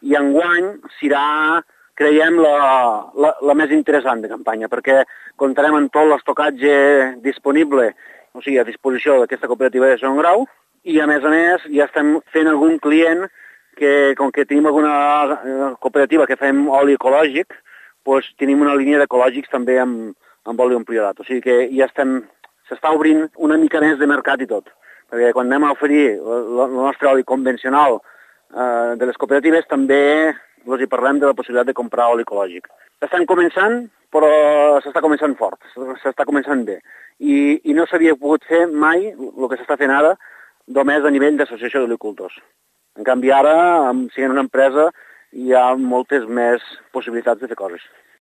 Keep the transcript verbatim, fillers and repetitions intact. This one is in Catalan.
i enguany serà, creiem, la, la, la més interessant de campanya, perquè comptarem amb tot l'estocatge disponible, o sigui, a disposició d'aquesta cooperativa de segon grau, i a més a més ja estem fent algun client que, com que tenim alguna cooperativa que fem oli ecològic, doncs tenim una línia d'ecològics també amb, amb oli en priorat. O sigui que ja estem, s'està obrint una mica més de mercat i tot. Perquè quan anem a oferir el nostre oli convencional eh, de les cooperatives també els hi parlem de la possibilitat de comprar oli ecològic. Estan començant, però s'està començant fort, s'està començant bé. I, i no s'havia pogut fer mai el que s'està fent ara, només a nivell d'associació d'olicultors. En canvi, ara, sent una empresa, hi ha moltes més possibilitats de fer coses.